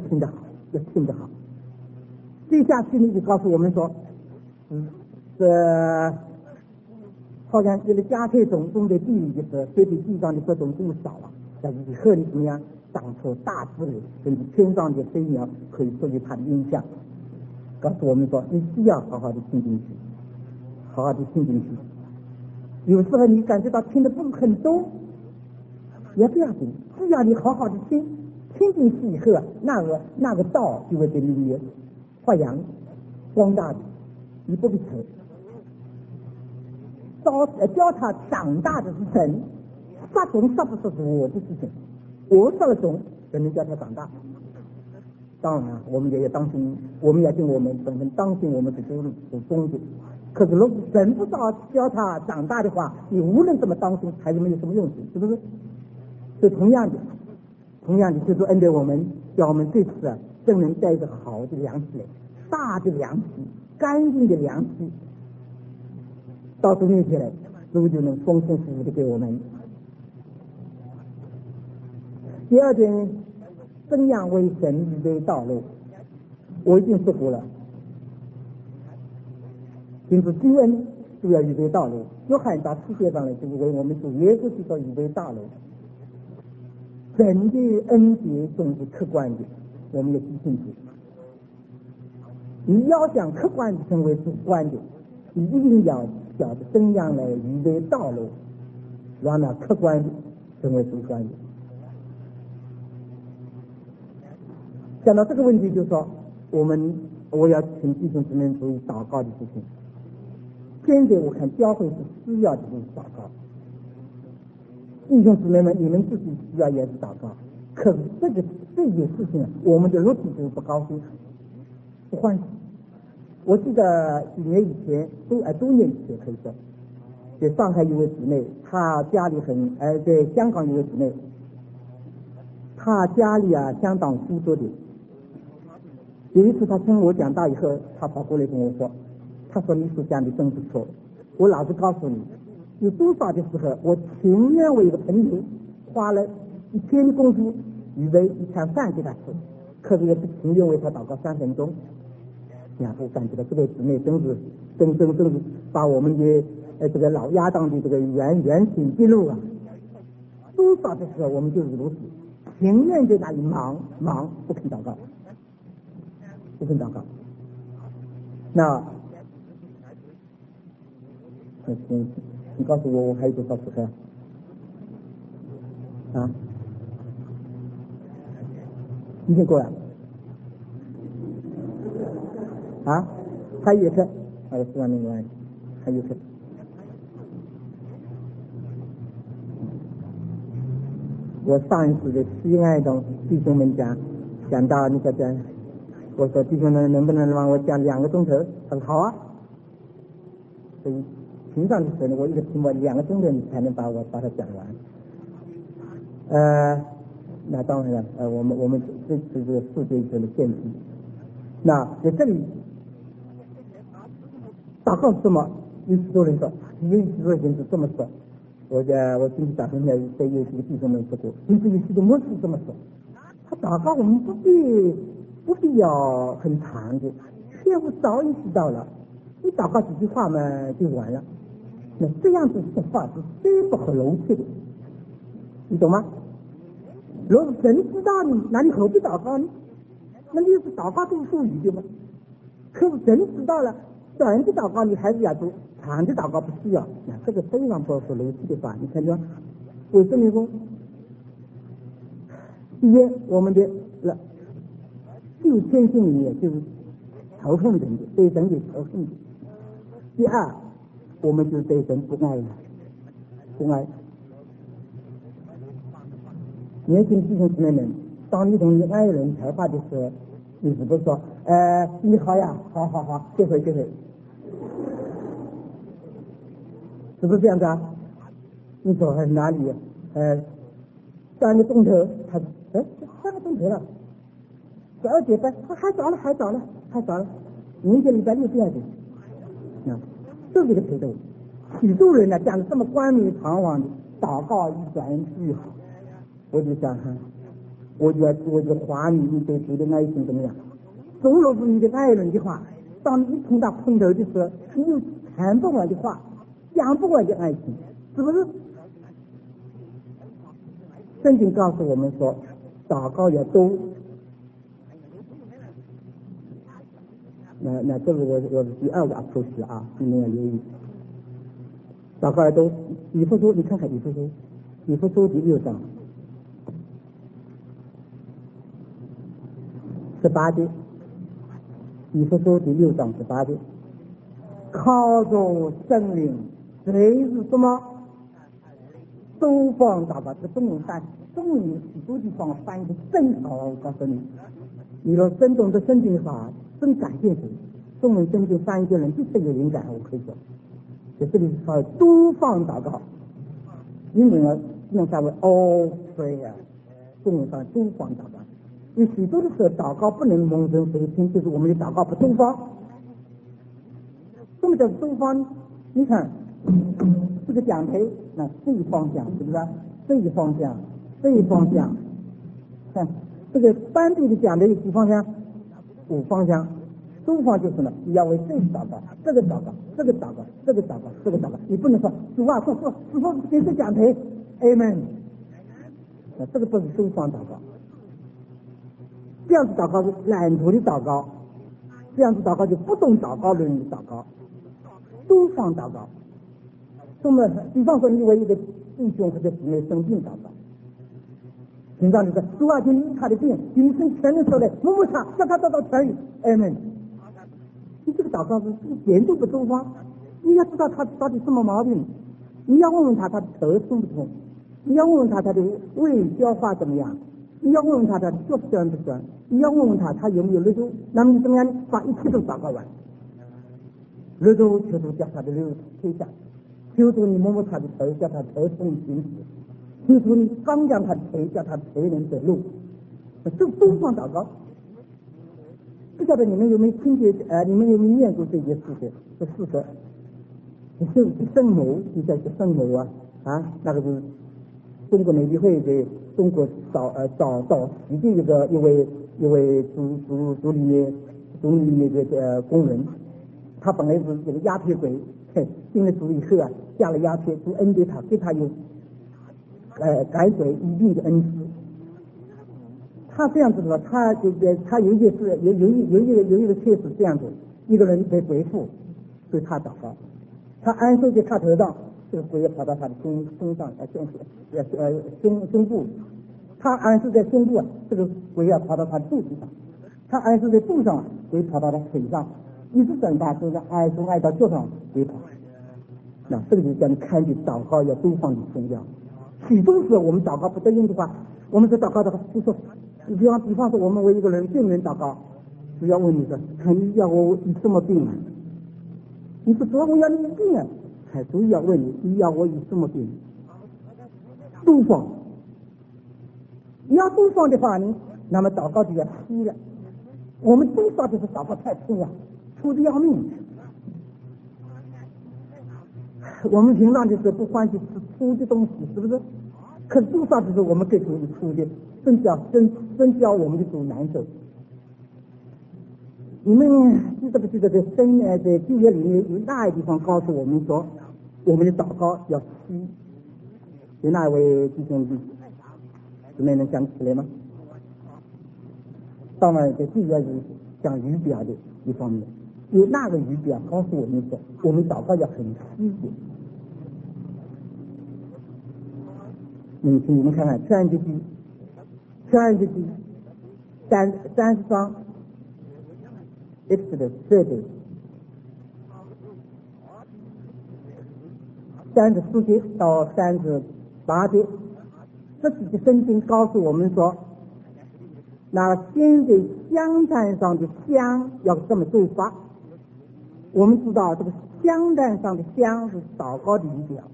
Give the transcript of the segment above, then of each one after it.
听得好，要听得好。接下去呢就告诉我们说，好像这个加配种的地里就是对比地上的各种物少了，但以后你怎么样长出大自然，甚至天上的飞鸟可以受于它的影响。告诉我们说，你需要好好的听进去，好好的听进去。有时候你感觉到听得不是很多，也不要紧，只要你好好的听进去以后啊，那个道就会给你发扬光大的，你不必愁。教他长大的是神，撒种撒不撒是我的事情，我撒了种，神能叫他长大。当然我们也要当心，我们要尽我们本分当心我们的宗旨。可是如果神不教他长大的话，你无论怎么当心还是没有什么用处，是不是？所以同样的就是恩待我们，叫我们这次啊真能带着好的粮食来，大的粮食，干净的粮食到主面前来，主就能丰丰富富的给我们。第二点，怎样为神预备道路？我已经说过了，因此救恩就要预备道路。约翰到世界上来就是为我们主耶稣基督预备道路。神的恩典总是客观的，我们要记清楚。你要想客观的成为主观的，你一定要晓得怎样来预备道路，让那客观的成为主观的。讲到这个问题，就是说我要请弟兄姊妹注意祷告的事情。现在我看教会是需要的就是祷告，弟兄姊妹们，你们自己需要也是祷告。可是这件事情，我们的肉体就是不高兴，不欢喜。我记得几年以前，多年以前可以说，在上海有位姊妹，她家里在香港有位姊妹，她家里相当富足的。有一次她听我讲道以后，她跑过来跟我说，她说你所讲的真不错，我老实告诉你，有多少的时候我情愿为一个朋友花了1天的功夫预备一餐饭给他吃，可是也不情愿为他祷告3分钟。我感觉到这个姊妹真是把我们的这个老亚当的这个原形记录啊，多少的时候我们就是如此，情愿在那里忙不肯祷告，那你告诉我还有多少时刻啊？已经过了啊？还有一个我希望你们还有一个。我上一次在西安中弟兄们讲到那个我说弟兄们能不能让我讲2个钟头？他说好啊。所以平常的时候我一个题目2个钟头你才能把它讲完。那当然了，我们这次这个世界上的限制。那在这里祷告是什么？有许多人说，有许多人是这么说。我今天早上在有几个弟兄们说过，甚至有许多牧师这么说。他祷告我们不必要很长的，天父早已知道了，你祷告几句话嘛就完了。那这样子说话是最不合逻辑的，你懂吗？如果神知道你，那你何必祷告呢？那你就是祷告都是术语对吗？可是神知道了，短的祷告你还是要做，长的祷告不需要。那这个非常不合逻辑的话，你看见为什么说？第一，我们的就天性里面就是仇恨人的，对神有仇恨的。第二，我们就对神不爱了，不爱。年轻弟兄姊妹们，当你同你爱人谈话的时候，你是不是说你好呀，好，这回，是不是这样子啊？你说哪里3个钟头，他3个钟头了，12点半，还早了，明天礼拜6第2天，这是个态度。许多人呢讲的这么冠冕堂皇的祷告一转句好，我就想我就夸你对主的爱情怎么样？总若是你的爱人的话，当你碰到碰头的时候，你有谈不完的话，讲不完的爱情，是不是？圣经告诉我们说，祷告要多。那这个我是第二个 approach 啊，你们要留意。祷告要多。以弗所，你看看以弗所第6章18节，以弗所第6章18节，靠着圣灵，随是什么？多方祷告。这中文许多地方翻译的真好，我告诉你，你若真懂得圣经的话，真感谢主。中文圣经翻译的人就这个灵感，我可以说，在这里是多方祷告。英文呢用它为 all prayer， 中文上多方祷告。有许多的时候，祷告不能蒙人随听，就是我们的祷告不多方。什么叫多方？你看这个讲台，那这一方向是不是？这一方向，看这个班队的讲台有几方向？5方向。多方就是呢，你要为这个祷告，这个祷告，这个祷告，你不能说主啊，说给谁讲台 ，Amen。这个不是多方祷告。这样子祷告是懒惰的祷告，这样子祷告就不懂祷告的人的祷告。多方祷告，那么比方说你为一个弟兄或者姊妹生病祷告，平常你说主啊，请医他的病，请生全能出来，摸摸他，叫他得到痊愈 ，Amen。你这个祷告是严重不多方，你要知道他到底什么毛病，你要问问他的头痛不痛，你要问问他的胃消化怎么样，你要问问他的脚酸不酸，你要问问他有没有热度，那么你怎么样把一切都祷告完？热度求主叫他的热退下，求主你摸摸他的头，叫他头痛停止，求主你刚将他的腿，叫他腿能走路，这多方祷告。不晓得你们有没有听见你们有没有念过这些事实？这事实，圣母，你在说圣母那个是中国内地会的中国早期的一位主理的工人，他本来是这个鸦片鬼，进了主以后下了鸦片，主恩给他有改鬼医病的恩赐。他这样子的话，他有一件事，有一个 case 这样子，一个人被鬼附，对他祷告，他安睡在他头上，这个鬼也跑到他的胸上胸部，他安睡在胸部，这个鬼也跑到他的肚子上，他安睡在肚上，鬼跑到他腿上，一直等他就是挨到脚上鬼跑。那这个就叫你看见祷告要多方的重要。许多时候我们祷告不得用的话，我们在祷告的话就说。比方说，我们为一个人病人祷告，主要问你说：“你要我医什么病啊？”你说：“主要我要你病啊！”主要问你要我医什么病？多方，你要多方的话呢，那么祷告就要稀了。我们多少就是祷告太粗了，粗的要命。我们平常就是不欢喜吃粗的东西，是不是？可是多少就是我们给主粗的。真叫我们的主难受。你们记得不记得在旧约里面有那一地方告诉我们说，我们的祷告要稀？有哪位弟兄姊妹能想起来吗？当然在旧约里讲语表的一方面，有那个语表告诉我们说，我们祷告要很稀的。你们看看创世纪30章 Exodus 34节到38节，这几个圣经告诉我们说，那先在香坛上的香要这么做法。我们知道这个香坛上的香是祷告的仪表。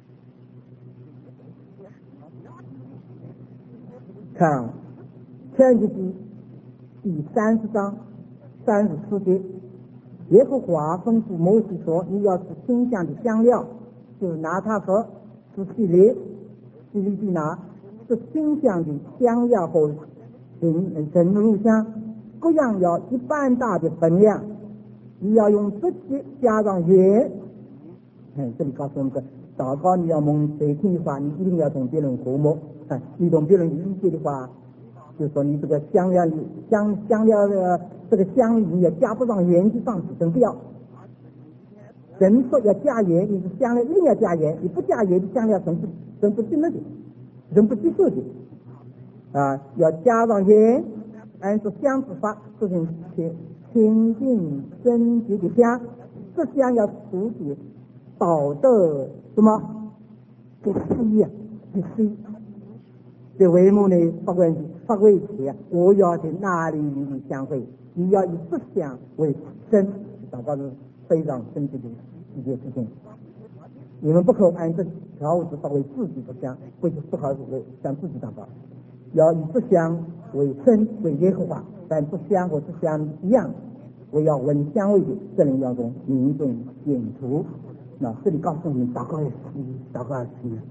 看创世纪第30章34节，耶和华吩咐摩西说：“你要吃馨香的香料，就是拿它和是系列的拿，是馨香的香料和正如像各样要一般大的分量，你要用直接加上盐。这里告诉我们说，祷告你要蒙谁听的话，你一定要同别人和睦。你同别人理解的话，就是说你这个香料的这个香你也加不上盐去上去，真不要。人说要加盐，你是香料一定要加盐，你不加盐的香料人不进那的，人不接受的。要加上盐，按照香之法做成清净贞洁的香，这香要处理道德什么的水啊，的水。这为母呢发为题，我要在哪里与你相会？你要以这香为真，祷告是非常真切的一件事情。你们不可按这条物质作为自己的香，或者不好向自己祷告。要以这香为真为耶和华，但这香和这香一样，我要闻香味的，这人要从民众远除。那这里告诉你，祷告要祷告要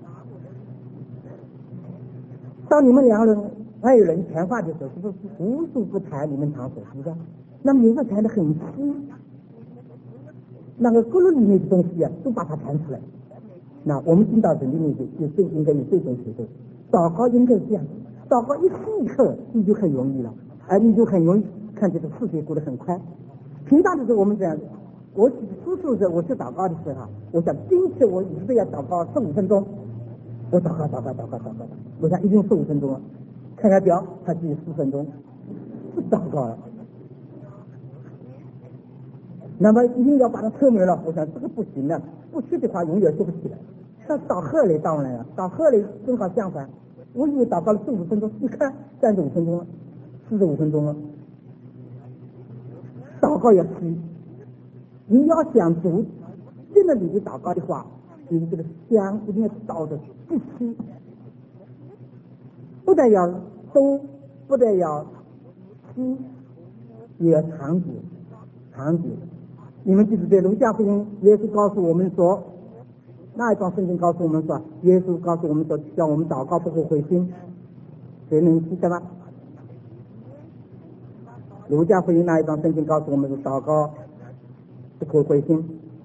当你们两个人还有人谈话的时候，是不是无数不谈你们常所说的？那么有时候谈得很细，那个骨里面的东西都把它谈出来。那我们进到人里面应该有这种学会。祷告应该是这样，祷告一细刻你就很容易了，你就很容易看这个世界过得很快。平常的时候我们这样，我叔叔的我去祷告的时候，我想今天我一定要祷告15分钟，我祷告，我想已经15分钟了，看看表，它只有4分钟，不祷告了。那么一定要把它测明了，我想这个不行了，不去的话永远做不起来。但到后来当然了，到后来正好相反，我以为祷告了15分钟，一看35分钟了，45分钟了。祷告要细，你要想读进了你的祷告的话，你这个香一定要倒的不稀，不但要多，不但要稀，也要长久。你们记得在路加福音，耶稣告诉我们说，那一章圣经告诉我们说，耶稣告诉我们说，叫我们祷告不可灰心。谁能记得吗？路加福音那一章圣经告诉我们说，祷告不可灰心。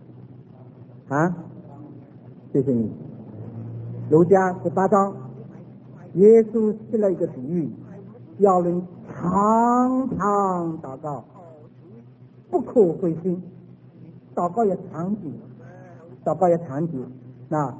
谢谢你。路加18章，耶稣设了一个比喻，要人常常祷告，不可灰心。祷告要长久。那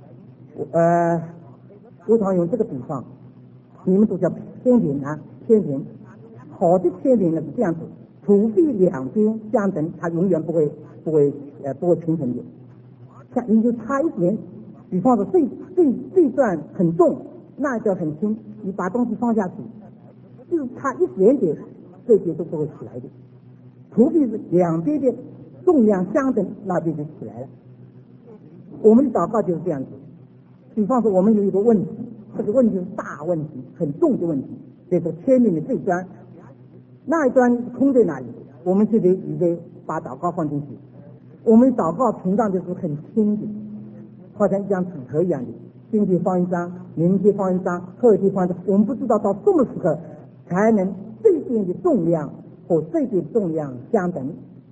我常用这个比方，你们都叫天平。好的天平呢是这样子，除非两边相等，它永远不会平衡的。像你就差一点，比方说这段很重，那一段很轻，你把东西放下去，就是差一点点，这些都不会起来的。除非是两边的重量相等，那边就起来了。我们的祷告就是这样子。比方说我们有一个问题，这个问题是大问题，很重的问题，这个天平的这一端，那一端空在哪里，我们就得把祷告放进去。我们祷告平常就是很轻的，好像一张纸头一样的，今天放一张，明天放一张，后天放一张，我们不知道到什么时候才能这边的重量和这边重量相等。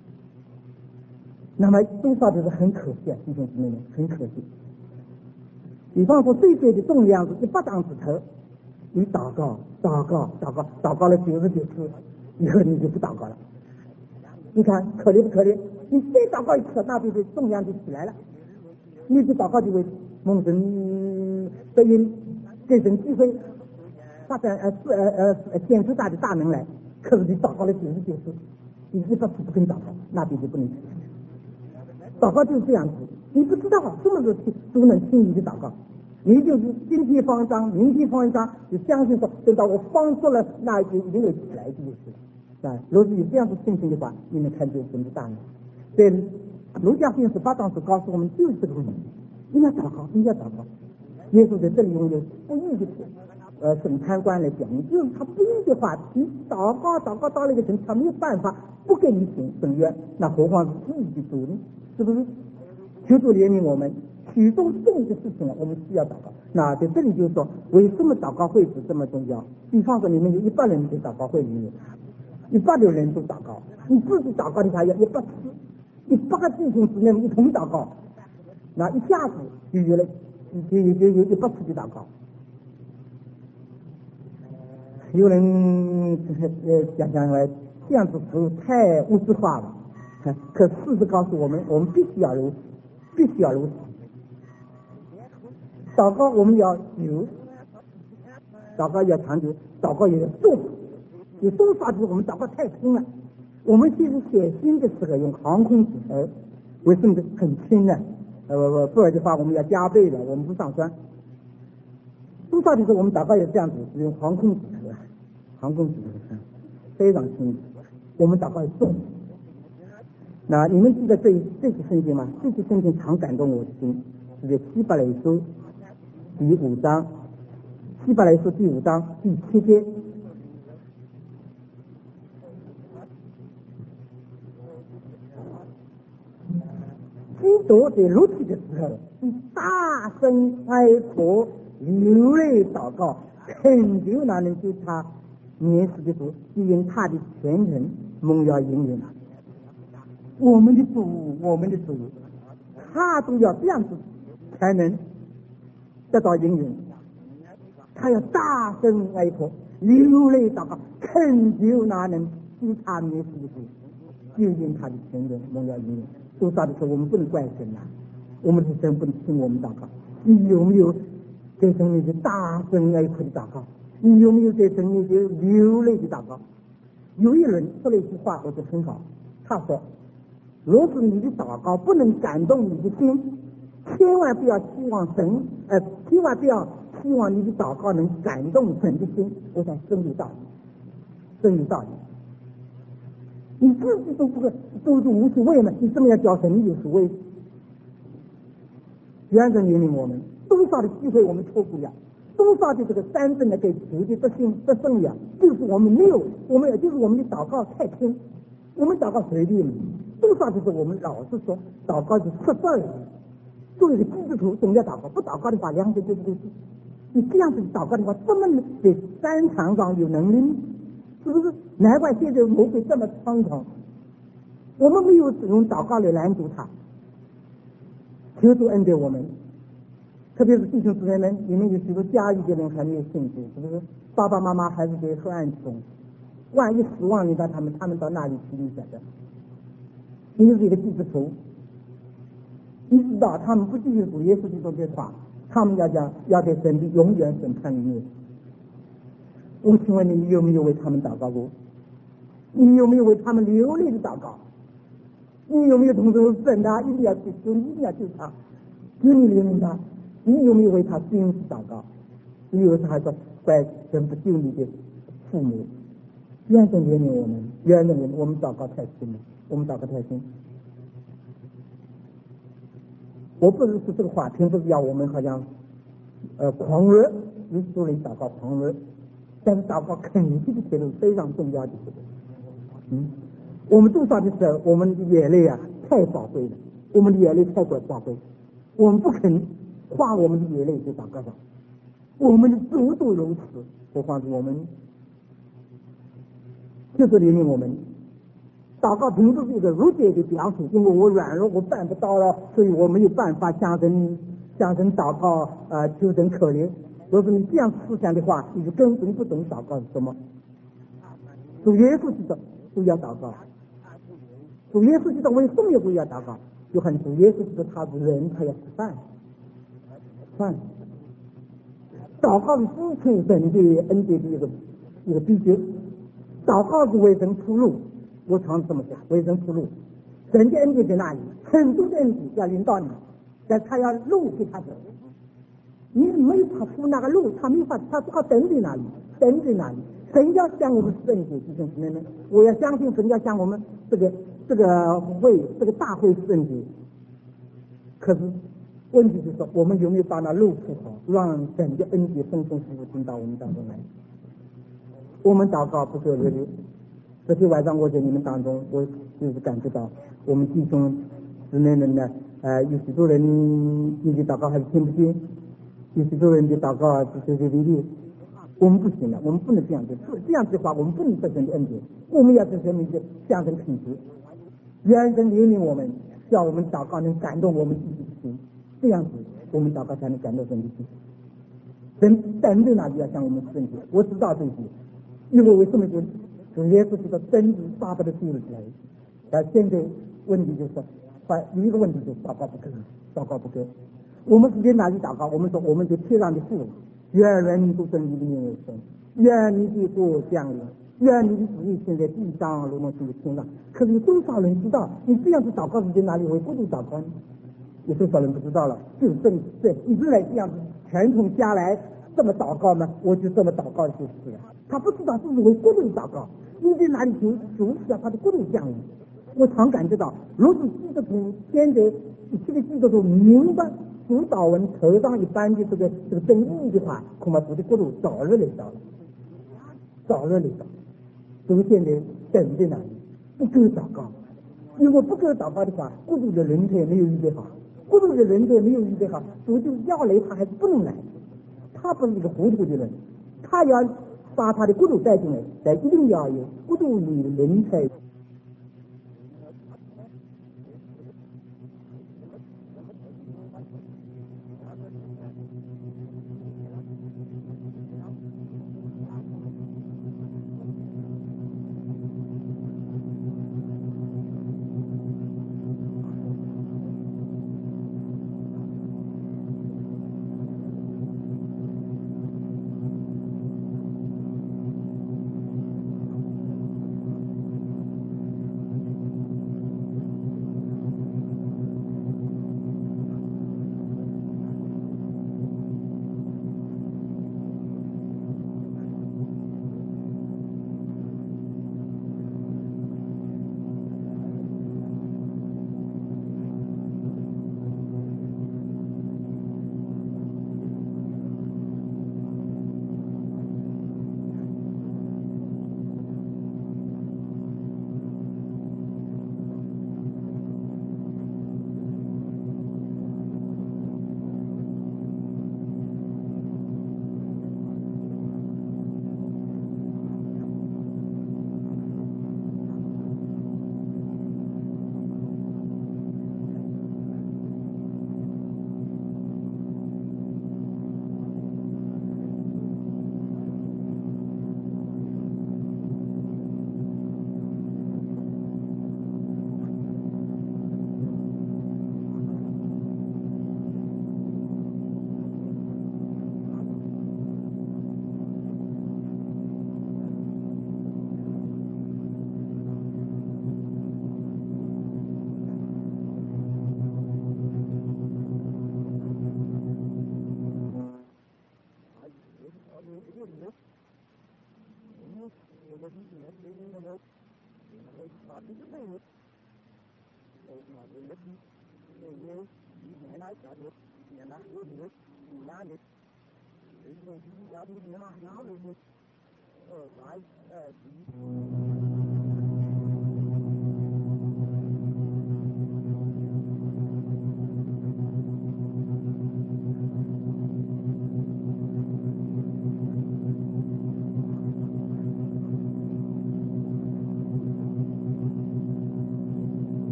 那么多少就是很可惜弟兄姊妹们，很可惜。比方说这边的重量是100张纸头，你祷告了99次，以后你就不祷告了。你看可怜不可怜？你再祷告一次，那边的重量就起来了，你的祷告就会蒙神得因给神机会发展显出他的大能来。可是你祷告了99次，你100次不跟祷告，那边就不能起来。祷告就是这样子，你不知道什么时候都能听你的祷告，你就是今天放一张，明天放一张，就相信说等到我放出了那一天一定会起来的就是。如果有这样的信心的话，你能看见神的大能。在路加福音18章所告诉我们就是这个问题，你要祷告。耶稣在这里用不义的审判官来讲，就是他不义的话，你祷告到了一个程度，他没有办法不给你审冤，那何况是义的主呢？是不是？求主怜悯我们，许多重的事情我们需要祷告。 那在这里就是说，为什么祷告会是这么重要？比方说，你们有100人在祷告会里面，100人都祷告，你自己祷告的话要100个弟兄姊妹一同祷告，那一下子就有100次的祷告。有人讲来这样子是太物质化了，可事实告诉我们，我们必须要如此。祷告我们要有，祷告要长久，祷告也要重。有多少次我们祷告太轻了？我们其实写信的时候用航空纸头，为什么很轻呢？不然的话我们要加倍了，我们不上算。多少的时候我们祷告也这样子，是用航空纸头，非常轻。我们祷告重。那你们记得这句圣经吗？这句圣经常感动我的心，是在希伯来书第5章，希伯来书第5章第7节。基督在入体的时候，以大声哀哭、流泪祷告，恳求那能救他免死的主，因他的全人蒙要应允。我们的主，他都要这样子才能得到应允。他要大声哀哭、流泪祷告，恳求那能救他免死的主，因他的全人蒙要应允。多少的时候我们不能怪神啊，我们的神不能听我们祷告。你有没有在神面前大声哀哭的祷告？你有没有在神面前流泪的祷告？有一人说了一句话，我觉得很好，他说：若是你的祷告不能感动你的心，千万不要希望你的祷告能感动神的心。我想真有道理。你自己都是无所谓嘛，你怎么样叫神有所谓？原神怜悯我们，多少的机会我们错过了，多少的这个三振的给主的得胜了，就是我们的祷告太轻，我们祷告随便，多少的时候我们老是说祷告是失败了。作为一个基督徒总要祷告，不祷告的话两者就是你这样子祷告的话，怎么在战场上有能力呢？是不是？难怪现在魔鬼这么猖狂，我们没有用祷告来拦阻他。求主恩待我们，特别是弟兄姊妹们，你们有许多家里的人还没有信主，是不是？爸爸妈妈还是在黑暗中，万一死亡，你到他们到哪里去？你晓得？你是一个基督徒，你知道他们不继续主耶稣基督的话，他们要在神的永远审判里面。我请问你有没有为他们祷告过？你有没有为他们流泪的祷告？你有没有同时神他一定要救他，求你怜悯他？你有没有为他真实祷告？你有时还说怪神不救你的父母？愿神怜悯我们，我们祷告太轻了，我不是说这个话，并不是要我们好像狂热，有时候人祷告狂热，但是祷告肯定的节奏非常重要的节奏。我们多少的时候，我们的眼泪啊太宝贵了，我们的眼泪太过宝贵，我们不肯花我们的眼泪在祷告上，我们的主都如此，何况是我们？就是怜悯我们。祷告并不是一个如解的表述，因为我软弱，我办不到了，所以我没有办法向神祷告，求神可怜。如果你这样思想的话，你就根本不懂祷告是什么。主耶稣基督都要祷告，主耶稣基督为什么不要祷告？就很主耶稣基督他是人，他要吃饭。祷告是支持神的恩典的一个秘诀，祷告是为神出路。我常这么讲，为神出路。神的恩典在那里，很多的恩典要领导你，但他要路给他走。你没有他出那个路，他没法，他只好等在那里。神要向我们圣洁，弟兄姊妹们，我要相信神要向我们这个大会圣洁。可是问题就是说，我们有没有把那路铺好，让神的恩典丰丰富富进到我们当中来？我们祷告不够热烈。昨天晚上我在你们当中，我就是感觉到我们弟兄姊妹们呢，有许多人你的祷告还是听不见， 有许多人的祷告随随便便，我们不行了，我们不能这样子，这样子的话，我们不能得神的恩典，我们要得神的象征品质。愿神怜悯我们，叫我们祷告能感动我们自己的心，这样子我们祷告才能感动神的心。神等在那里要向我们圣洁，我知道这些，因为我这么主耶稣基督真是巴不得救了来。但现在问题就是有一个问题就是祷告不够，祷告不够。我们是在哪里祷告？我们说我们在天上的父，愿人民都尊你的名为圣，愿你的国降临，愿你的旨意行在地上如同行在天上。可是有多少人知道你这样子祷告是在哪里为国度祷告呢？有多少人不知道了？就是这一直来这样子传统下来这么祷告呢，我就这么祷告就是了。他不知道这是为国度祷告，你在哪里主是要他的国度降临。我常感觉到，如果基督徒现在这个基督徒明白主祷文头上一般的这个真意的话，恐怕主的国度早日来到了，早日来到。所以现在等在那里，不够祷告。如果不够祷告的话，国度的人才没有预备好，国度的人才没有预备好，主就要来他还是不能来。他不是一个糊涂的人，他要把他的国度带进来，但一定要有国度里的人才。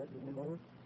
的成功，